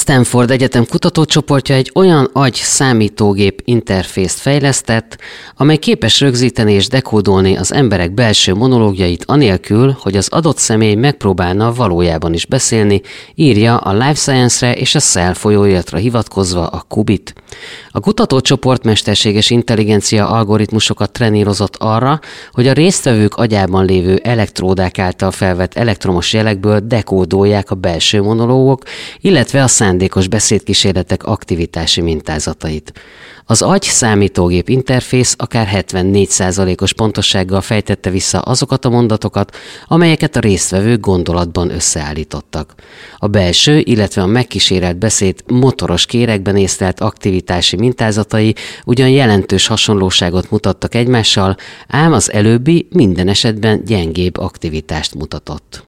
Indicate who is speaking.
Speaker 1: Stanford Egyetem kutatócsoportja egy olyan agy-számítógép interfészt fejlesztett, amely képes rögzíteni és dekódolni az emberek belső monológiait anélkül, hogy az adott személy megpróbálna valójában is beszélni, írja a Life Science-re és a Cell folyóiratra hivatkozva a Qubit. A kutatócsoport mesterséges intelligencia algoritmusokat trenírozott arra, hogy a résztvevők agyában lévő elektródák által felvett elektromos jelekből dekódolják a belső monológok, illetve a szándékos beszédkísérletek aktivitási mintázatait. Az agy-számítógép interfész akár 74%-os pontossággal fejtette vissza azokat a mondatokat, amelyeket a résztvevők gondolatban összeállítottak. A belső, illetve a megkísérelt beszéd motoros kérekben észlelt aktivitási mintázatai ugyan jelentős hasonlóságot mutattak egymással, ám az előbbi minden esetben gyengébb aktivitást mutatott.